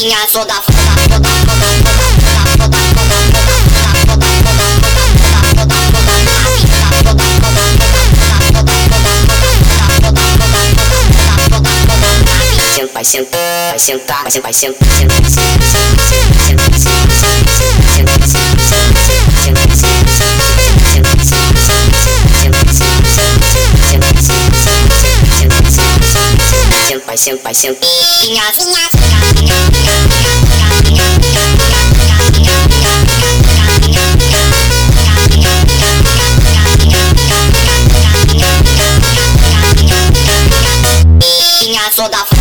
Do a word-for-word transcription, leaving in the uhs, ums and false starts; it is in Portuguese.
piquinha toda foda, foda, foda, foda, foda, foda, vai sentar, vai sentar, vai sentar, vai sentar, vai sentar, vai sentar, vai sentar, vai sentar. Toda